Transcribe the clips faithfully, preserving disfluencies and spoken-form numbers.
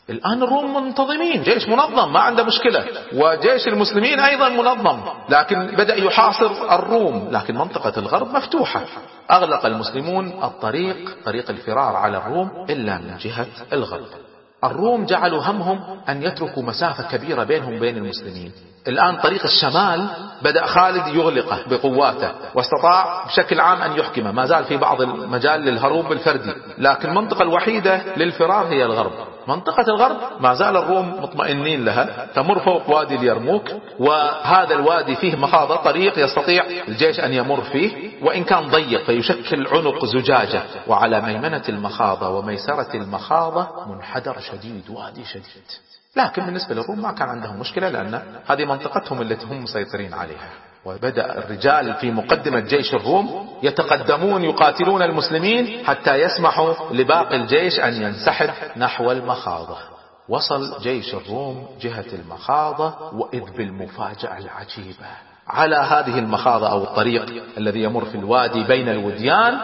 الآن الروم منتظمين، جيش منظم ما عنده مشكلة، وجيش المسلمين أيضا منظم، لكن بدأ يحاصر الروم، لكن منطقة الغرب مفتوحة. أغلق المسلمون الطريق، طريق الفرار على الروم، إلا من جهة الغرب. الروم جعلوا همهم أن يتركوا مسافة كبيرة بينهم وبين المسلمين. الآن طريق الشمال بدأ خالد يغلقه بقواته، واستطاع بشكل عام أن يحكمه، ما زال في بعض المجال للهروب الفردي، لكن المنطقة الوحيدة للفرار هي الغرب. منطقة الغرب ما زال الروم مطمئنين لها، تمر فوق وادي اليرموك، وهذا الوادي فيه مخاضة، طريق يستطيع الجيش أن يمر فيه، وإن كان ضيق فيشكل عنق زجاجة، وعلى ميمنة المخاضة وميسرة المخاضة منحدر شديد، وادي شديد. لكن بالنسبة للروم ما كان عندهم مشكلة، لأن هذه منطقتهم التي هم مسيطرين عليها. وبدأ الرجال في مقدمة جيش الروم يتقدمون يقاتلون المسلمين حتى يسمحوا لباقي الجيش أن ينسحب نحو المخاضة. وصل جيش الروم جهة المخاضة، وإذ بالمفاجأة العجيبة، على هذه المخاضة أو الطريق الذي يمر في الوادي بين الوديان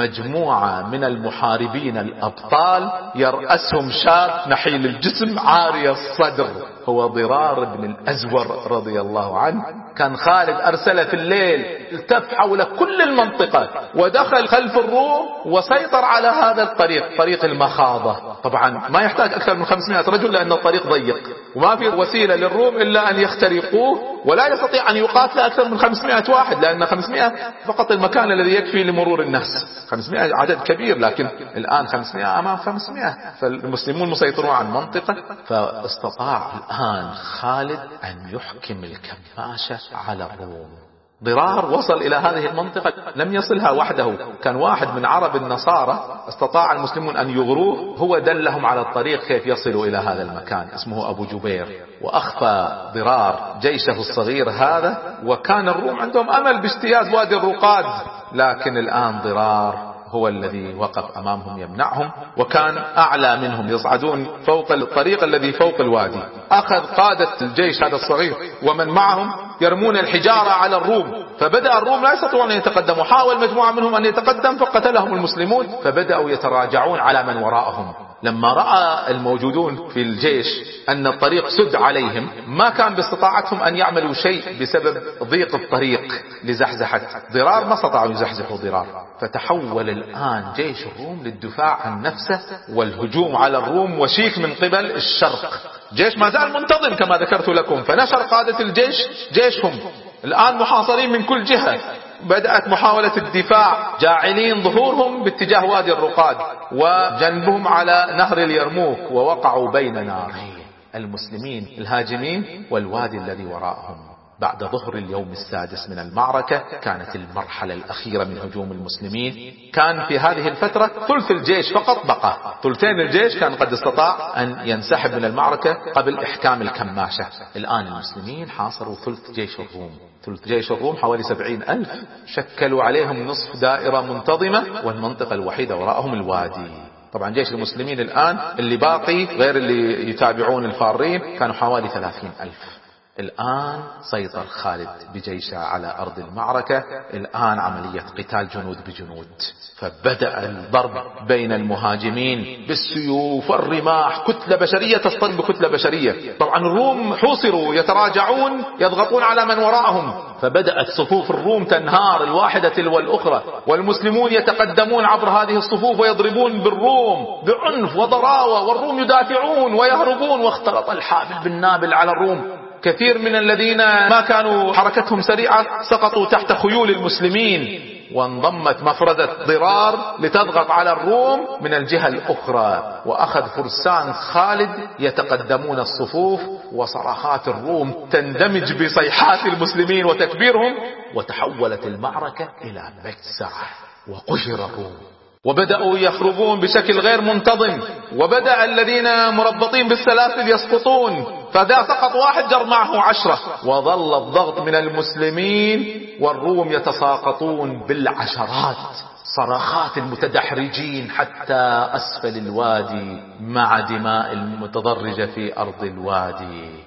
مجموعة من المحاربين الأبطال، يرأسهم شاب نحيل الجسم عاري الصدر، هو ضرار بن الأزور رضي الله عنه. كان خالد أرسل في الليل، التف حول كل المنطقة ودخل خلف الروم وسيطر على هذا الطريق، طريق المخاضة. طبعا ما يحتاج أكثر من خمسمائة رجل، لأن الطريق ضيق وما في وسيلة للروم إلا أن يخترقوه، ولا يستطيع أن يقاتل أكثر من خمسمائة واحد، لأن خمسمائة فقط المكان الذي يكفي لمرور الناس. خمسمائة عدد كبير، لكن الآن خمسمائة أمام خمسمائة، فالمسلمون مسيطرون على المنطقة. فاستطاع الآن خالد أن يحكم الكماشة على الروم. ضرار وصل إلى هذه المنطقة لم يصلها وحده، كان واحد من عرب النصارى استطاع المسلمون أن يغروه، هو دلهم على الطريق كيف يصلوا إلى هذا المكان، اسمه أبو جبير. وأخفى ضرار جيشه الصغير هذا، وكان الروم عندهم أمل باجتياز وادي الرقاد، لكن الآن ضرار هو الذي وقف أمامهم يمنعهم، وكان أعلى منهم، يصعدون فوق الطريق الذي فوق الوادي. أخذ قادة الجيش هذا الصغير ومن معهم يرمون الحجارة على الروم، فبدأ الروم لا يستطيعون أن يتقدموا، حاول مجموعة منهم أن يتقدم فقتلهم المسلمون، فبدأوا يتراجعون على من وراءهم. لما رأى الموجودون في الجيش أن الطريق سد عليهم، ما كان باستطاعتهم أن يعملوا شيء بسبب ضيق الطريق لزحزحة ضرار، ما استطاعوا يزحزحوا ضرار. فتحول الآن جيش الروم للدفاع عن نفسه والهجوم على الروم، وشيك من قبل الشرق. جيش ما زال منتظم كما ذكرت لكم، فنشر قادة الجيش جيشهم الآن محاصرين من كل جهة. بدأت محاولة الدفاع، جاعلين ظهورهم باتجاه وادي الرقاد وجنبهم على نهر اليرموك، ووقعوا بين نارين، المسلمين الهاجمين والوادي الذي وراءهم. بعد ظهر اليوم السادس من المعركة كانت المرحلة الأخيرة من هجوم المسلمين. كان في هذه الفترة ثلث الجيش فقط بقى، ثلثين الجيش كان قد استطاع أن ينسحب من المعركة قبل إحكام الكماشة. الآن المسلمين حاصروا ثلث جيش الروم، ثلث جيش الروم حوالي سبعين ألف، شكلوا عليهم نصف دائرة منتظمة، والمنطقة الوحيدة وراءهم الوادي. طبعا جيش المسلمين الآن اللي باقي غير اللي يتابعون الفارين كانوا حوالي ثلاثين ألف. الآن سيطر خالد بجيشه على أرض المعركة، الآن عملية قتال جنود بجنود. فبدأ الضرب بين المهاجمين بالسيوف والرماح، كتلة بشرية تصطدم بكتلة بشرية. طبعا الروم حوصروا يتراجعون يضغطون على من وراءهم، فبدأت صفوف الروم تنهار الواحدة تلو الأخرى، والمسلمون يتقدمون عبر هذه الصفوف ويضربون بالروم بعنف وضراوة، والروم يدافعون ويهربون، واختلط الحابل بالنابل على الروم. كثير من الذين ما كانوا حركتهم سريعة سقطوا تحت خيول المسلمين، وانضمت مفردة ضرار لتضغط على الروم من الجهة الأخرى، وأخذ فرسان خالد يتقدمون الصفوف، وصرخات الروم تندمج بصيحات المسلمين وتكبيرهم، وتحولت المعركة إلى مجزرة، وقهر الروم وبدأوا يخرجون بشكل غير منتظم، وبدأ الذين مربطين بالسلاسل يسقطون، فذا سقط واحد جر معه عشرة، وظل الضغط من المسلمين والروم يتساقطون بالعشرات، صرخات المتدحرجين حتى أسفل الوادي مع دماء المتضرجة في أرض الوادي.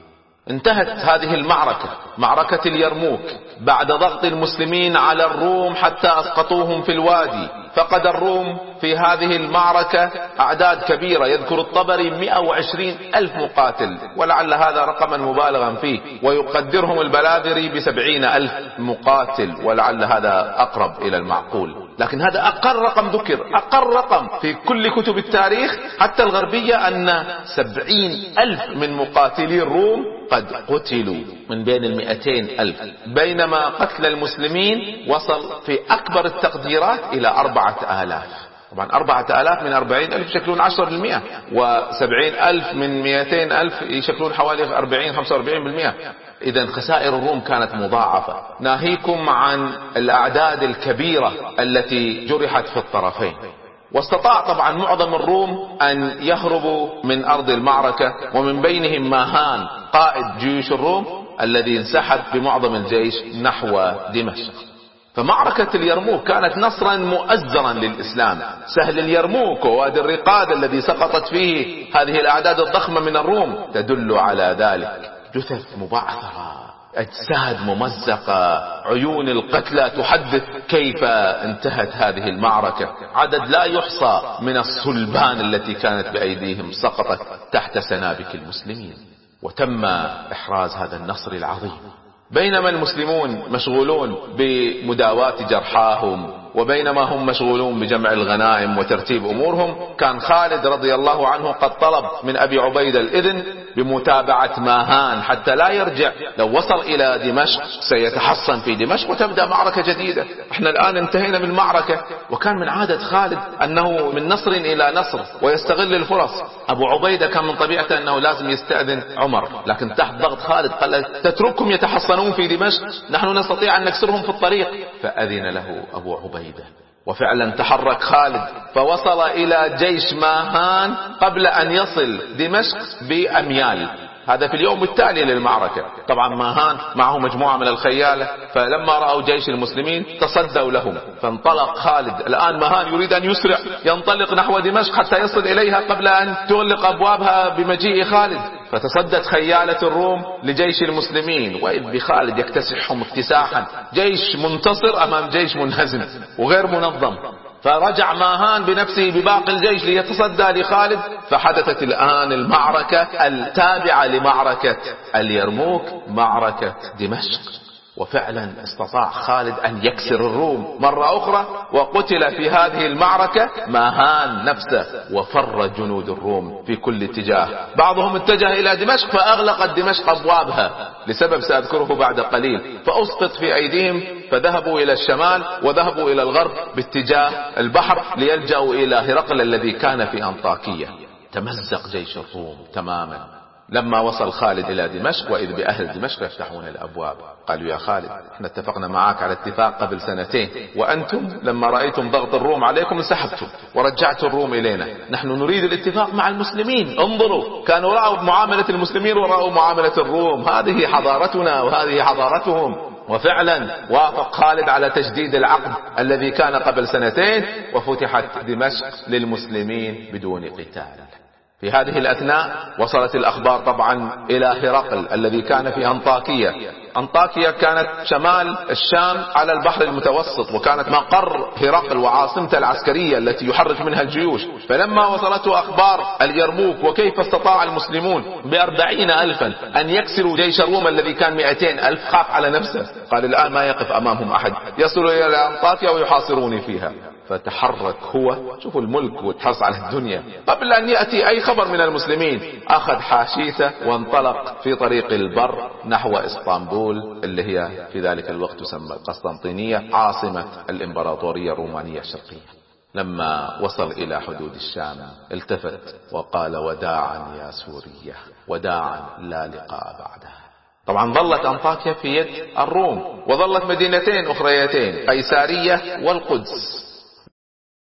انتهت هذه المعركة، معركة اليرموك، بعد ضغط المسلمين على الروم حتى أسقطوهم في الوادي. فقد الروم في هذه المعركة أعداد كبيرة، يذكر الطبري مئة وعشرين ألف مقاتل، ولعل هذا رقما مبالغا فيه، ويقدرهم البلاذري بسبعين ألف مقاتل، ولعل هذا أقرب إلى المعقول. لكن هذا أقل رقم ذكر، أقل رقم في كل كتب التاريخ حتى الغربية، أن سبعين ألف من مقاتلي الروم قد قتلوا من بين المئتين ألف، بينما قتل المسلمين وصل في أكبر التقديرات إلى أربعة آلاف. طبعا أربعة آلاف من أربعين ألف يشكلون عشرة بالمئة، وسبعين ألف من مئتين ألف يشكلون حوالي أربعين خمسة وأربعين بالمئة. إذن خسائر الروم كانت مضاعفة، ناهيكم عن الأعداد الكبيرة التي جرحت في الطرفين. واستطاع طبعا معظم الروم أن يهربوا من أرض المعركة، ومن بينهم ماهان قائد جيوش الروم الذي انسحب بمعظم الجيش نحو دمشق. فمعركة اليرموك كانت نصرا مؤزرا للإسلام. سهل اليرموك ووادي الرقاد الذي سقطت فيه هذه الأعداد الضخمة من الروم تدل على ذلك. جثث مبعثرة، أجساد ممزقة، عيون القتلى تحدث كيف انتهت هذه المعركة. عدد لا يحصى من الصلبان التي كانت بأيديهم سقطت تحت سنابك المسلمين، وتم إحراز هذا النصر العظيم. بينما المسلمون مشغولون بمداواة جرحاهم، وبينما هم مشغولون بجمع الغنائم وترتيب أمورهم، كان خالد رضي الله عنه قد طلب من أبي عبيدة الإذن بمتابعة ماهان حتى لا يرجع. لو وصل إلى دمشق سيتحصن في دمشق وتبدأ معركة جديدة. احنا الآن انتهينا من المعركة، وكان من عادة خالد أنه من نصر إلى نصر ويستغل الفرص. أبو عبيدة كان من طبيعته أنه لازم يستأذن عمر، لكن تحت ضغط خالد قال تتركهم يتحصنون في دمشق، نحن نستطيع أن نكسرهم في الطريق. فأذن له أبو عبيدة، وفعلا تحرك خالد فوصل إلى جيش ماهان قبل أن يصل دمشق بأميال. هذا في اليوم التالي للمعركة. طبعا ماهان معه مجموعة من الخيالة، فلما رأوا جيش المسلمين تصدوا لهم، فانطلق خالد. الآن ماهان يريد أن يسرع، ينطلق نحو دمشق حتى يصل إليها قبل أن تغلق أبوابها بمجيء خالد. فتصدت خيالة الروم لجيش المسلمين، وإذ بخالد يكتسحهم اكتساحا، جيش منتصر أمام جيش منهزم وغير منظم. فرجع ماهان بنفسه بباقي الجيش ليتصدى لخالد. فحدثت الآن المعركة التابعة لمعركة اليرموك، معركة دمشق. وفعلا استطاع خالد أن يكسر الروم مرة أخرى، وقتل في هذه المعركة ماهان نفسه، وفر جنود الروم في كل اتجاه. بعضهم اتجه إلى دمشق فأغلقت دمشق أبوابها لسبب سأذكره بعد قليل، فأسقط في أيديهم، فذهبوا إلى الشمال وذهبوا إلى الغرب باتجاه البحر ليلجأوا إلى هرقل الذي كان في أنطاكية. تمزق جيش الروم تماما. لما وصل خالد إلى دمشق، وإذ بأهل دمشق يفتحون الأبواب. قالوا يا خالد احنا اتفقنا معك على اتفاق قبل سنتين، وأنتم لما رأيتم ضغط الروم عليكم انسحبتم ورجعتوا الروم إلينا. نحن نريد الاتفاق مع المسلمين. انظروا، كانوا رأوا معاملة المسلمين ورأوا معاملة الروم. هذه حضارتنا وهذه حضارتهم. وفعلا وافق خالد على تجديد العقد الذي كان قبل سنتين، وفتحت دمشق للمسلمين بدون قتال. في هذه الأثناء وصلت الأخبار طبعا إلى هرقل الذي كان في أنطاكية. أنطاكية كانت شمال الشام على البحر المتوسط، وكانت مقر هرقل وعاصمته العسكرية التي يحرك منها الجيوش. فلما وصلته أخبار اليرموك وكيف استطاع المسلمون بأربعين ألفا أن يكسروا جيش الروم الذي كان مئتين ألف، خاف على نفسه. قال الآن ما يقف أمامهم أحد، يصل إلى أنطاكية ويحاصروني فيها. فتحرك هو، شوفوا الملك والحرص على الدنيا، قبل أن يأتي أي خبر من المسلمين أخذ حاشيته وانطلق في طريق البر نحو إسطنبول، اللي هي في ذلك الوقت تسمى قسطنطينية، عاصمة الإمبراطورية الرومانية الشرقية. لما وصل إلى حدود الشام التفت وقال وداعا يا سوريا، وداعا لا لقاء بعدها. طبعا ظلت أنطاكيا في يد الروم، وظلت مدينتين أخريتين، قيسارية والقدس.